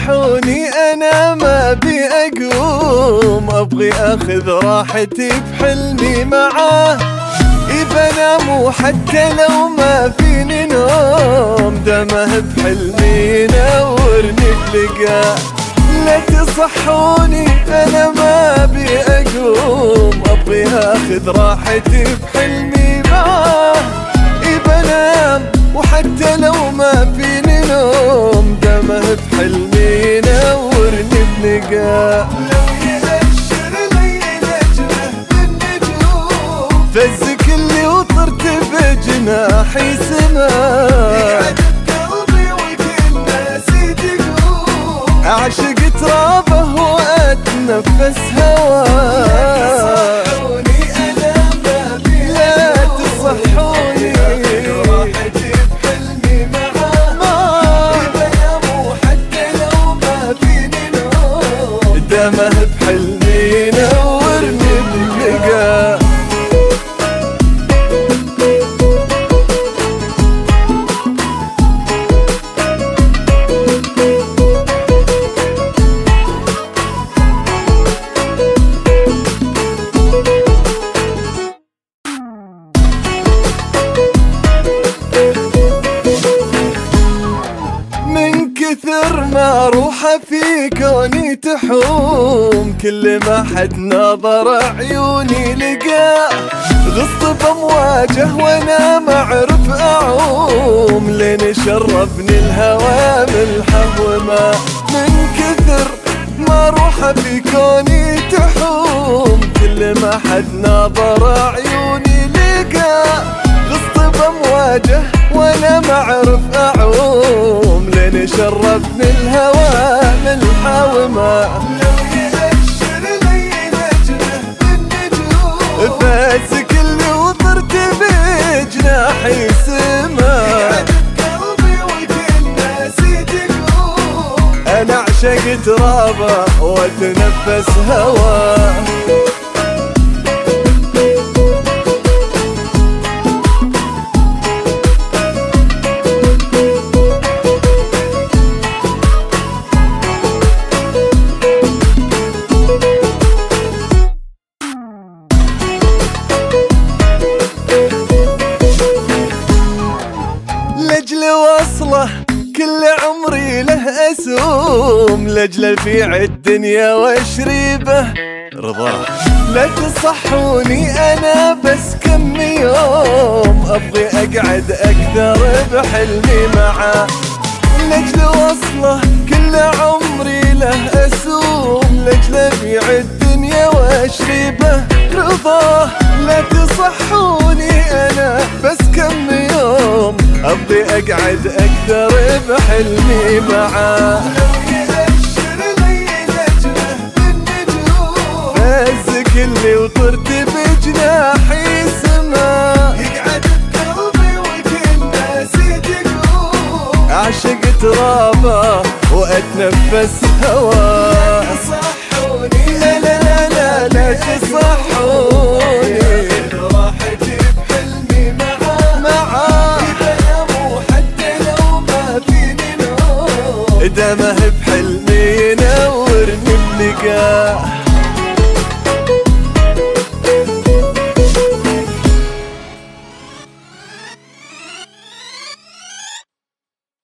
تصحوني أنا ما أبي أقوم، أبغي أخذ راحتي بحلمي معاه. بنام وحتى لو ما فيني نوم، دمه بحلمي ينورني بلقاه. لا تصحوني أنا ما أبي أقوم، أبغي أخذ راحتي بحلمي معاه. بنام وحتى لو ما فيني نوم، دمه بحلمي ينورني بلقاه. لو يأشر لي نجمه بالنجوم، فز كلي وطرت بجناحي سماه. يقعد بقلبي وكل ناسي تقوم، أعشق ترابه وأتنفس هواه. دمه بحلمي ينورني بلقاه. من كثر ما روحه في كوني تحوم، كل ما حد نظر عيوني لقاه. غصت بمواجه وانا ما اعرف اعوم، لين شربني الهوى ملحه وما. من كثر ما روحه في كوني تحوم، كل ما حد نظر عيوني لقاه. غصت بمواجه وانا ما اعرف اعوم، لين شربني الهوى ملحه وما. لو يأشر لي نجمه بالنجوم، فاز كلي وطرت بجناحي سماه. يقعد بقلبي وكل ناسي تقوم، انا اعشق ترابه واتنفس هواه. لأجل وصله كل عمري له أسوم، لأجل بيع الدنيا واشريبه رضاه. لا تصحوني أنا بس كم يوم، أبغي أقعد أكثر بحلمي معاه. لأجل وصله كل عمري له أسوم، لأجل بيع الدنيا واشريبه رضاه. لا تصحوني أنا بس كم يوم، أبغي أقعد أكثر بحلمي معاه. لو يأشر لي نجمه بالنجوم، فز كلي وطرت بجناحي سماه. يقعد بقلبي وكل ناسي تقوم، أعشق ترابه وأتنفس هواه. لا تصحوني لا لا لا لا تصحوني، راحتي بحلمي معاه. دمه